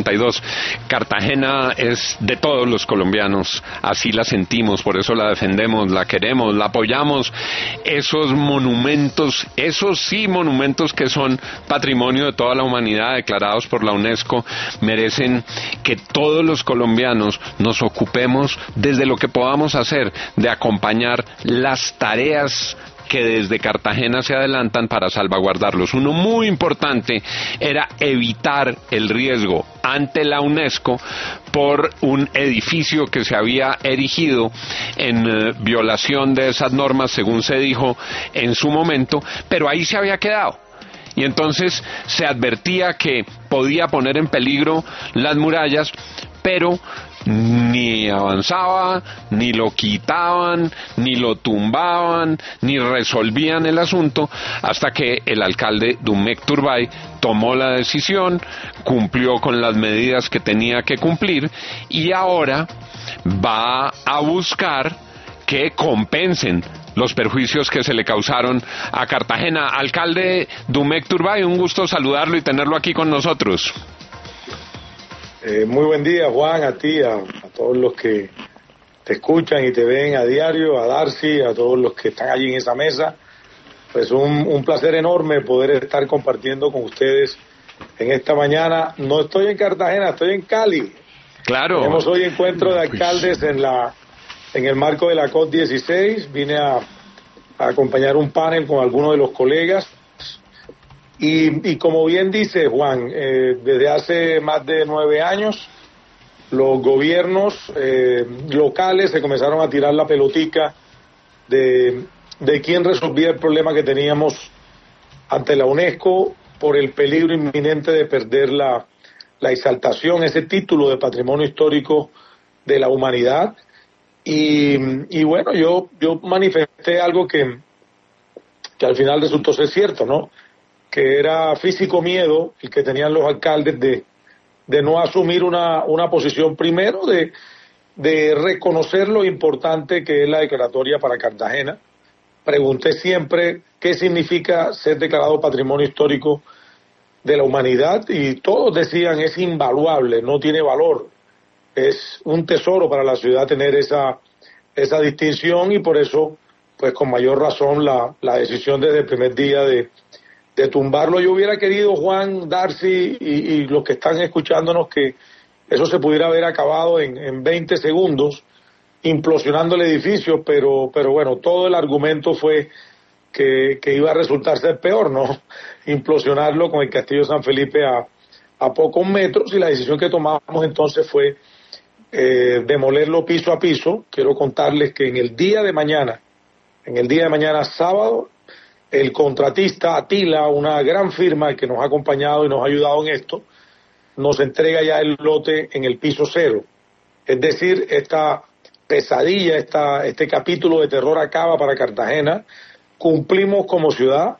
32. Cartagena es de todos los colombianos, así la sentimos, por eso la defendemos, la queremos, la apoyamos. Esos monumentos, esos sí monumentos que son patrimonio de toda la humanidad, declarados por la UNESCO, merecen que todos los colombianos nos ocupemos desde lo que podamos hacer de acompañar las tareas que desde Cartagena se adelantan para salvaguardarlos. Uno muy importante era evitar el riesgo ante la UNESCO por un edificio que se había erigido en violación de esas normas, según se dijo en su momento, pero ahí se había quedado. Y entonces se advertía que podía poner en peligro las murallas, pero ni avanzaba, ni lo quitaban, ni lo tumbaban, ni resolvían el asunto, hasta que el alcalde Dumek Turbay tomó la decisión, cumplió con las medidas que tenía que cumplir, y ahora va a buscar que compensen los perjuicios que se le causaron a Cartagena. Alcalde Dumek Turbay, un gusto saludarlo y tenerlo aquí con nosotros. Muy buen día, Juan, a ti, a todos los que te escuchan y te ven a diario, a Darcy, a todos los que están allí en esa mesa. Pues un placer enorme poder estar compartiendo con ustedes en esta mañana. No estoy en Cartagena, estoy en Cali. Claro. Tenemos hoy encuentro de alcaldes en el marco de la COP16. Vine a acompañar un panel con algunos de los colegas. Y como bien dice Juan, desde hace más de 9 años, los gobiernos locales se comenzaron a tirar la pelotica de quién resolvía el problema que teníamos ante la UNESCO por el peligro inminente de perder la exaltación, ese título de Patrimonio Histórico de la Humanidad. Y bueno, yo manifesté algo que al final resultó ser cierto, ¿no? Que era físico miedo el que tenían los alcaldes de no asumir una posición, primero de reconocer lo importante que es la declaratoria para Cartagena. Pregunté siempre qué significa ser declarado Patrimonio Histórico de la Humanidad, y todos decían es invaluable, no tiene valor, es un tesoro para la ciudad tener esa distinción, y por eso pues con mayor razón la decisión desde el primer día de tumbarlo. Yo hubiera querido, Juan, Darcy y los que están escuchándonos, que eso se pudiera haber acabado en 20 segundos, implosionando el edificio, pero bueno, todo el argumento fue que iba a resultar ser peor, ¿no? Implosionarlo con el Castillo de San Felipe a pocos metros, y la decisión que tomamos entonces fue demolerlo piso a piso. Quiero contarles que en el día de mañana, sábado, el contratista Atila, una gran firma que nos ha acompañado y nos ha ayudado en esto, nos entrega ya el lote en el piso 0. Es decir, esta pesadilla, este capítulo de terror acaba para Cartagena. Cumplimos como ciudad.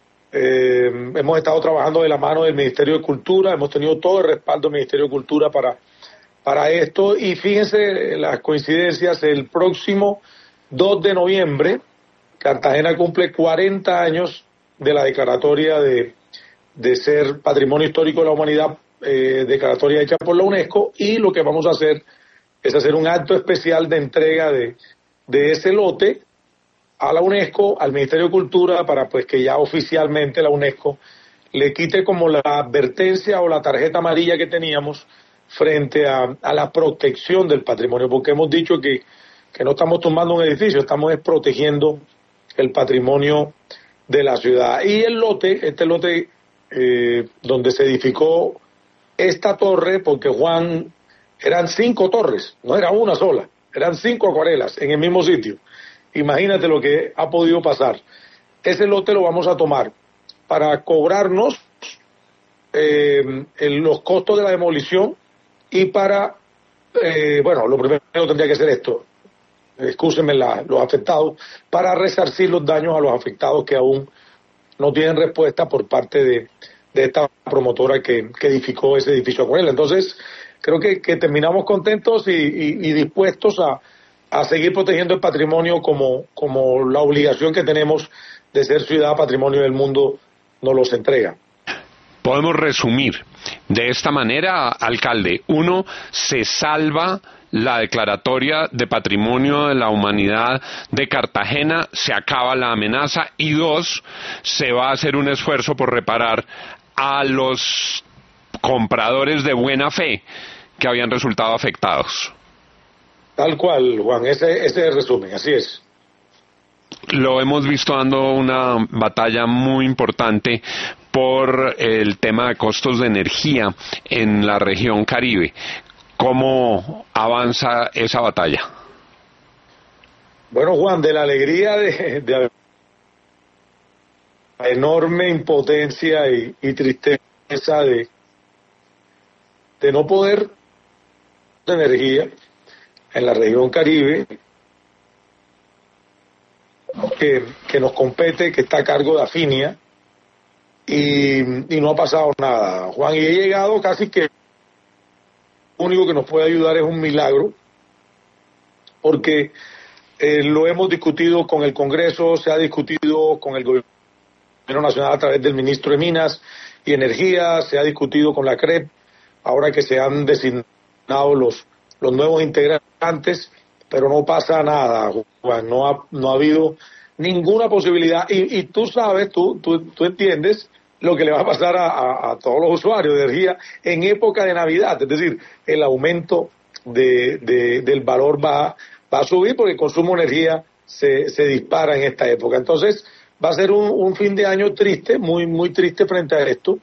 Hemos estado trabajando de la mano del Ministerio de Cultura, hemos tenido todo el respaldo del Ministerio de Cultura para esto, y fíjense las coincidencias. El próximo 2 de noviembre Cartagena cumple 40 años de la declaratoria de ser Patrimonio Histórico de la Humanidad, declaratoria hecha por la UNESCO, y lo que vamos a hacer es hacer un acto especial de entrega de ese lote a la UNESCO, al Ministerio de Cultura, para pues que ya oficialmente la UNESCO le quite como la advertencia o la tarjeta amarilla que teníamos frente a la protección del patrimonio, porque hemos dicho que no estamos tumbando un edificio, estamos protegiendo el patrimonio de la ciudad. Y este lote donde se edificó esta torre, porque Juan, eran 5 torres, no era una sola, eran 5 acuarelas en el mismo sitio. Imagínate lo que ha podido pasar. Ese lote lo vamos a tomar para cobrarnos los costos de la demolición, y para, lo primero tendría que ser esto, excúsenme los afectados, para resarcir los daños a los afectados que aún no tienen respuesta por parte de esta promotora que edificó ese edificio acuarela. Entonces, creo que terminamos contentos y dispuestos a seguir protegiendo el patrimonio como la obligación que tenemos de ser ciudad patrimonio del mundo nos los entrega. Podemos resumir De esta manera, alcalde, uno, se salva la declaratoria de Patrimonio de la Humanidad de Cartagena, se acaba la amenaza, y dos, se va a hacer un esfuerzo por reparar a los compradores de buena fe que habían resultado afectados. Tal cual, Juan, ese es el resumen, así es. Lo hemos visto dando una batalla muy importante por el tema de costos de energía en la región Caribe. ¿Cómo avanza esa batalla? Bueno, Juan, de la alegría de la enorme impotencia y tristeza de no poder de energía en la región Caribe, que nos compete, que está a cargo de Afinia, y no ha pasado nada, Juan, y he llegado casi que lo único que nos puede ayudar es un milagro, porque lo hemos discutido con el Congreso, se ha discutido con el Gobierno Nacional a través del Ministro de Minas y Energía, se ha discutido con la CREP, ahora que se han designado los nuevos integrantes, pero no pasa nada, Juan, no ha habido ninguna posibilidad, y tú sabes, tú entiendes lo que le va a pasar a todos los usuarios de energía en época de Navidad, es decir, el aumento del valor va a subir porque el consumo de energía se dispara en esta época. Entonces va a ser un fin de año triste, muy muy triste frente a esto,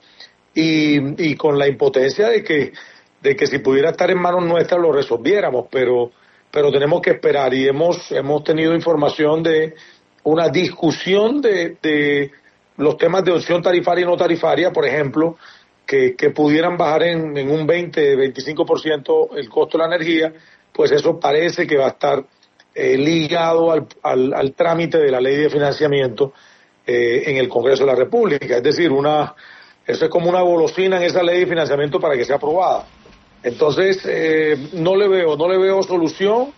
y con la impotencia de que si pudiera estar en manos nuestras lo resolviéramos, pero tenemos que esperar, y hemos tenido información de una discusión de los temas de opción tarifaria y no tarifaria, por ejemplo, que pudieran bajar en un 20-25% el costo de la energía, pues eso parece que va a estar ligado al trámite de la ley de financiamiento en el Congreso de la República, es decir, eso es como una golosina en esa ley de financiamiento para que sea aprobada. Entonces, no le veo solución,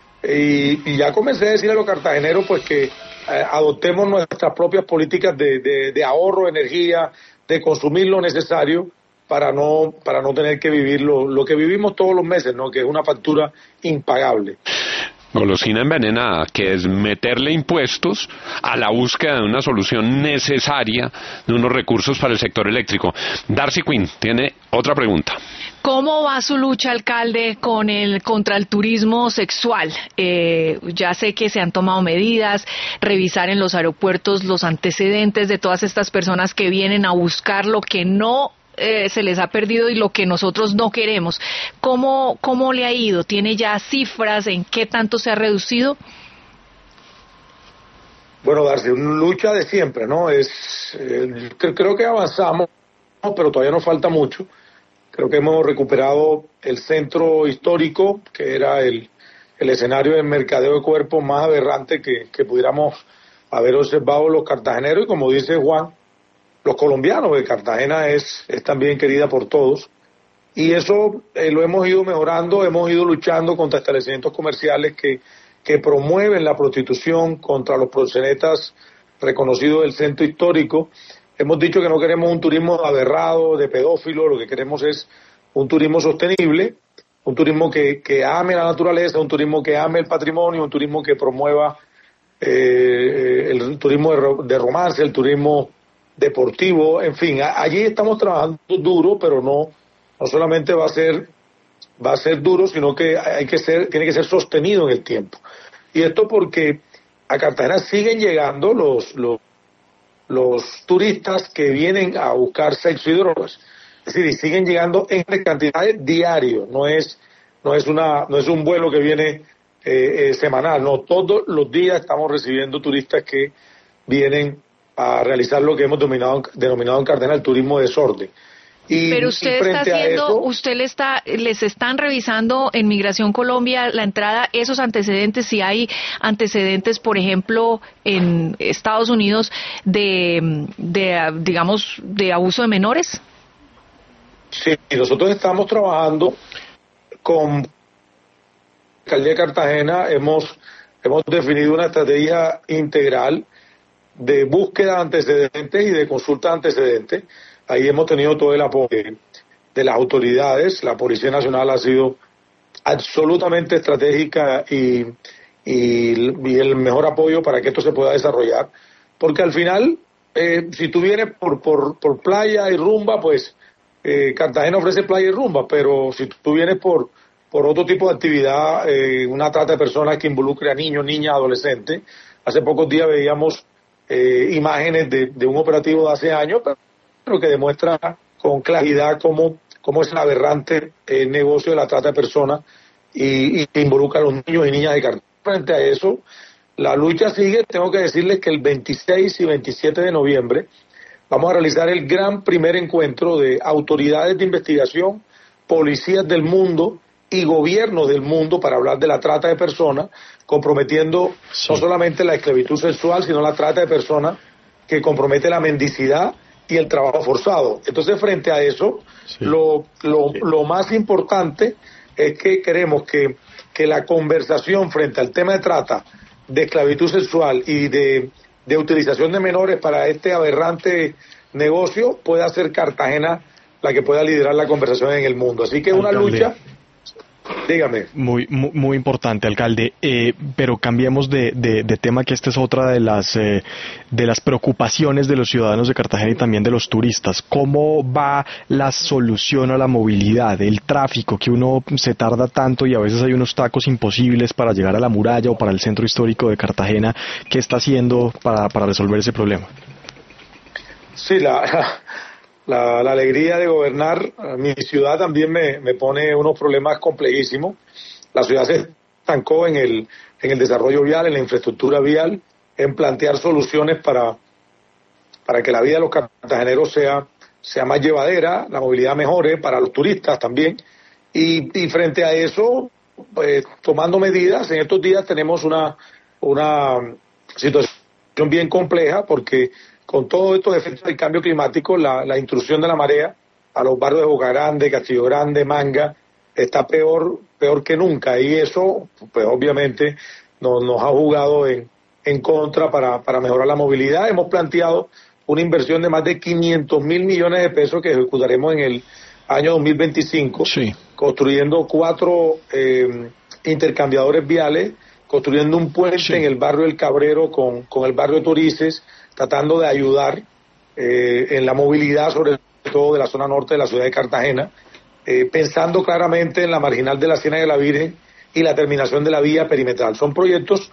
y ya comencé a decirle a los cartageneros pues que adoptemos nuestras propias políticas de ahorro de energía, de consumir lo necesario para no tener que vivir lo que vivimos todos los meses, ¿no? Que es una factura impagable. Golosina envenenada, que es meterle impuestos a la búsqueda de una solución necesaria de unos recursos para el sector eléctrico. Darcy Quinn tiene otra pregunta. ¿Cómo va su lucha, alcalde, contra el turismo sexual? Ya sé que se han tomado medidas, revisar en los aeropuertos los antecedentes de todas estas personas que vienen a buscar lo que no se les ha perdido y lo que nosotros no queremos. ¿Cómo le ha ido? ¿Tiene ya cifras? ¿En qué tanto se ha reducido? Bueno, Darcy, una lucha de siempre, ¿no? Creo que avanzamos, pero todavía nos falta mucho. Creo que hemos recuperado el centro histórico, que era el escenario del mercadeo de cuerpos más aberrante que pudiéramos haber observado los cartageneros, y como dice Juan, los colombianos, porque Cartagena es también querida por todos, y eso lo hemos ido mejorando, hemos ido luchando contra establecimientos comerciales que promueven la prostitución, contra los proxenetas reconocidos del centro histórico. Hemos dicho que no queremos un turismo aberrado, de pedófilos, lo que queremos es un turismo sostenible, un turismo que ame la naturaleza, un turismo que ame el patrimonio, un turismo que promueva el turismo de romance, el turismo deportivo, en fin, allí estamos trabajando duro, pero no solamente va a ser duro, sino que tiene que ser sostenido en el tiempo. Y esto porque a Cartagena siguen llegando los turistas que vienen a buscar sexo y drogas, es decir, y siguen llegando en cantidades diarios, no es un vuelo que viene semanal, no, todos los días estamos recibiendo turistas que vienen a realizar lo que hemos denominado en Cartagena el turismo de desorden. Pero usted les están revisando en Migración Colombia la entrada, esos antecedentes, si hay antecedentes, por ejemplo, en Estados Unidos digamos, de abuso de menores. Sí, nosotros estamos trabajando con la Alcaldía de Cartagena, hemos definido una estrategia integral de búsqueda de antecedentes y de consulta de antecedentes. Ahí hemos tenido todo el apoyo de las autoridades. La Policía Nacional ha sido absolutamente estratégica y el mejor apoyo para que esto se pueda desarrollar, porque al final si tú vienes por playa y rumba, pues Cartagena ofrece playa y rumba, pero si tú vienes por otro tipo de actividad, una trata de personas que involucre a niños, niñas, adolescentes. Hace pocos días veíamos imágenes de un operativo de hace años, pero que demuestra con claridad cómo es el aberrante negocio de la trata de personas y que involucra a los niños y niñas de Cartagena. Frente a eso, la lucha sigue. Tengo que decirles que el 26 y 27 de noviembre vamos a realizar el gran primer encuentro de autoridades de investigación, policías del mundo y gobiernos del mundo para hablar de la trata de personas, comprometiendo no solamente la esclavitud sexual, sino la trata de personas que compromete la mendicidad y el trabajo forzado. Entonces, frente a eso, lo más importante es que queremos que la conversación frente al tema de trata, de esclavitud sexual y de utilización de menores para este aberrante negocio pueda ser Cartagena la que pueda liderar la conversación en el mundo. Así que es una lucha. Dígame. Muy importante, alcalde. Pero cambiemos de tema, que esta es otra de las preocupaciones de los ciudadanos de Cartagena y también de los turistas. ¿Cómo va la solución a la movilidad, el tráfico, que uno se tarda tanto y a veces hay unos tacos imposibles para llegar a la muralla o para el centro histórico de Cartagena? ¿Qué está haciendo para resolver ese problema? Sí, la alegría de gobernar mi ciudad también me pone unos problemas complejísimos. La ciudad se estancó en el desarrollo vial, en la infraestructura vial, en plantear soluciones para que la vida de los cartageneros sea más llevadera, la movilidad mejore para los turistas también. Y frente a eso, pues, tomando medidas, en estos días tenemos una situación bien compleja, porque con todo estos efectos del cambio climático, la intrusión de la marea a los barrios de Boca Grande, Castillo Grande, Manga, está peor que nunca, y eso pues obviamente nos ha jugado en contra para mejorar la movilidad. Hemos planteado una inversión de más de 500 mil millones de pesos que ejecutaremos en el año 2025, construyendo 4 intercambiadores viales, construyendo un puente en el barrio del Cabrero con el barrio de Torices, tratando de ayudar en la movilidad, sobre todo de la zona norte de la ciudad de Cartagena, pensando claramente en la marginal de la Ciénaga de la Virgen y la terminación de la vía perimetral. Son proyectos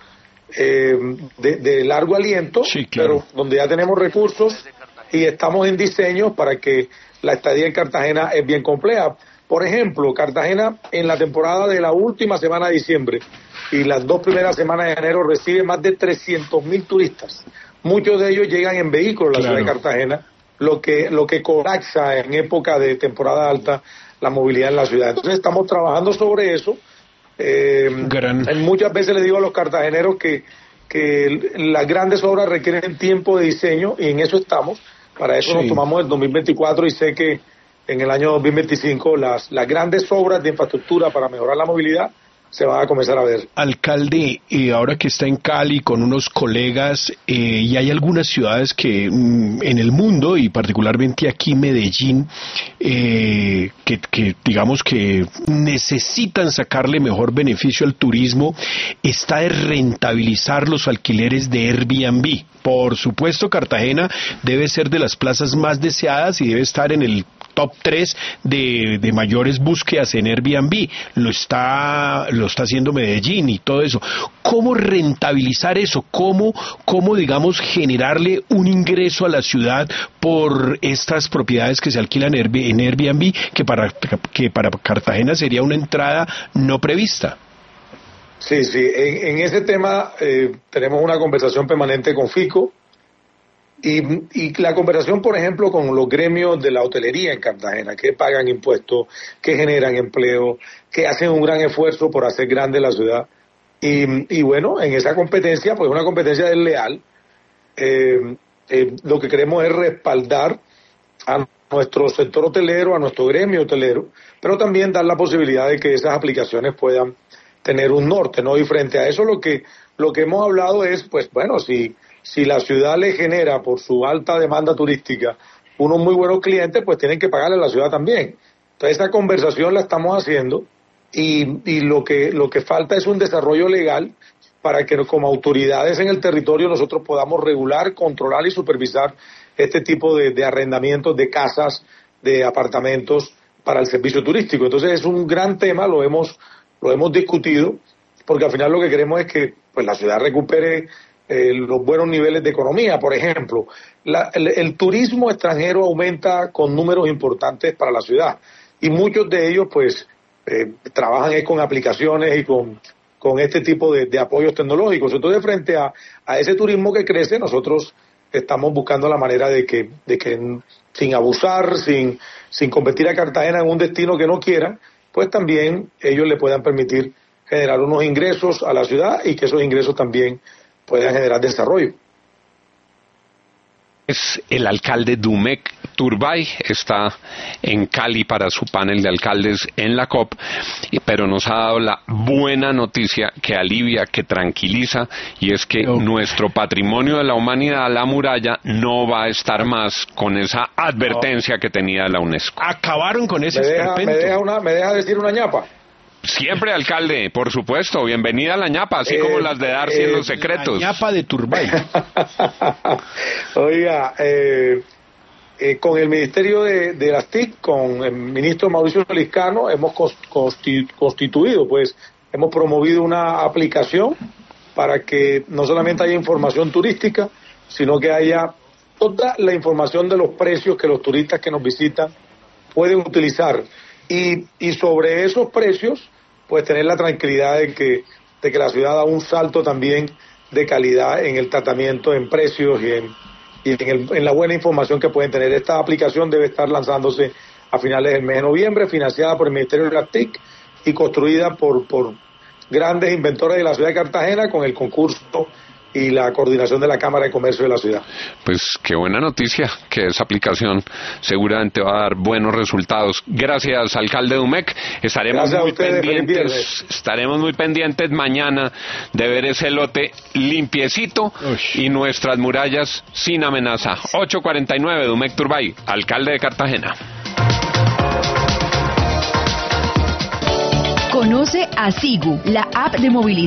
de largo aliento, pero donde ya tenemos recursos y estamos en diseño para que la estadía en Cartagena es bien compleja. Por ejemplo, Cartagena en la temporada de la última semana de diciembre y las 2 primeras semanas de enero recibe más de 300.000 turistas. Muchos de ellos llegan en vehículos a la ciudad de Cartagena, lo que colapsa en época de temporada alta la movilidad en la ciudad. Entonces estamos trabajando sobre eso. Muchas veces le digo a los cartageneros que las grandes obras requieren tiempo de diseño, y en eso estamos. Para eso nos tomamos el 2024, y sé que en el año 2025 las grandes obras de infraestructura para mejorar la movilidad se va a comenzar a ver. Alcalde, ahora que está en Cali con unos colegas, y hay algunas ciudades que en el mundo, y particularmente aquí Medellín, que digamos que necesitan sacarle mejor beneficio al turismo, está de rentabilizar los alquileres de Airbnb. Por supuesto, Cartagena debe ser de las plazas más deseadas y debe estar en el top 3 de mayores búsquedas en Airbnb. Lo está haciendo Medellín y todo eso. ¿Cómo rentabilizar eso? ¿Cómo digamos, generarle un ingreso a la ciudad por estas propiedades que se alquilan en Airbnb, que para Cartagena sería una entrada no prevista? Sí, en ese tema tenemos una conversación permanente con FICO, y la conversación, por ejemplo, con los gremios de la hotelería en Cartagena, que pagan impuestos, que generan empleo, que hacen un gran esfuerzo por hacer grande la ciudad. Y bueno, en esa competencia, pues una competencia desleal, lo que queremos es respaldar a nuestro sector hotelero, a nuestro gremio hotelero, pero también dar la posibilidad de que esas aplicaciones puedan tener un norte, ¿no? Y frente a eso lo que hemos hablado es, pues bueno, si la ciudad le genera por su alta demanda turística unos muy buenos clientes, pues tienen que pagarle a la ciudad también. Entonces esa conversación la estamos haciendo y lo que falta es un desarrollo legal para que como autoridades en el territorio nosotros podamos regular, controlar y supervisar este tipo de arrendamientos de casas, de apartamentos para el servicio turístico. Entonces es un gran tema, lo hemos discutido, porque al final lo que queremos es que pues la ciudad recupere los buenos niveles de economía. Por ejemplo, el turismo extranjero aumenta con números importantes para la ciudad y muchos de ellos pues trabajan con aplicaciones y con este tipo de apoyos tecnológicos. Entonces, frente a ese turismo que crece, nosotros estamos buscando la manera de que sin abusar, sin convertir a Cartagena en un destino que no quieran, pues también ellos le puedan permitir generar unos ingresos a la ciudad y que esos ingresos también puedan generar desarrollo. Es el alcalde Dumek Turbay, está en Cali para su panel de alcaldes en la COP, pero nos ha dado la buena noticia que alivia, que tranquiliza, y es que nuestro patrimonio de la humanidad, la muralla, no va a estar más con esa advertencia que tenía la UNESCO. Acabaron con ese esperpento. ¿Me deja decir una ñapa? Siempre, alcalde, por supuesto. Bienvenida a la ñapa, así como las de Darcy en los secretos. La ñapa de Turbay. Oiga, con el Ministerio de las TIC, con el ministro Mauricio Liscano, hemos constituido, pues, hemos promovido una aplicación para que no solamente haya información turística, sino que haya toda la información de los precios que los turistas que nos visitan pueden utilizar. Y sobre esos precios, pues tener la tranquilidad de que la ciudad da un salto también de calidad en el tratamiento, en precios y en la buena información que pueden tener. Esta aplicación debe estar lanzándose a finales del mes de noviembre, financiada por el Ministerio de las TIC y construida por grandes inventores de la ciudad de Cartagena con el concurso y la coordinación de la Cámara de Comercio de la ciudad. Pues qué buena noticia, que esa aplicación seguramente va a dar buenos resultados. Gracias, alcalde Dumek. Estaremos muy pendientes mañana de ver ese lote limpiecito y nuestras murallas sin amenaza. 8:49, Dumek Turbay, alcalde de Cartagena. Conoce a Sigu, la app de movilidad